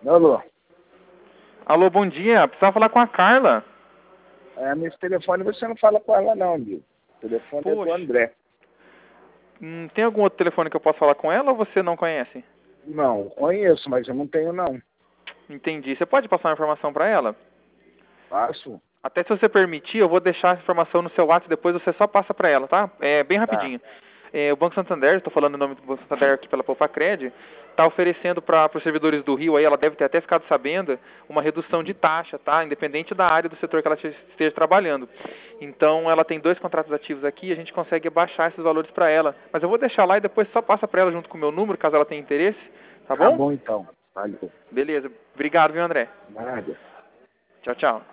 Alô? Alô, bom dia. Precisava falar com a Carla. Nesse telefone você não fala com ela não, amigo. O telefone é do Poxa, André. tem algum outro telefone que eu possa falar com ela ou você não conhece? Não, conheço, mas eu não tenho não. Entendi. Você pode passar uma informação para ela? Passo? Até se você permitir, eu vou deixar essa informação no seu WhatsApp, depois você só passa para ela, tá? É bem Tá. rapidinho. O Banco Santander, estou falando o nome do Banco Santander aqui pela Poupacred, está oferecendo para os servidores do Rio, aí ela deve ter até ficado sabendo, uma redução de taxa, tá? Independente da área do setor que ela esteja trabalhando. Então, ela tem 2 contratos ativos aqui e a gente consegue baixar esses valores para ela. Mas eu vou deixar lá e depois só passa para ela junto com o meu número, caso ela tenha interesse, tá Tá bom? bom então. Valeu. Beleza. Obrigado, viu, André? Nada. Tchau, tchau.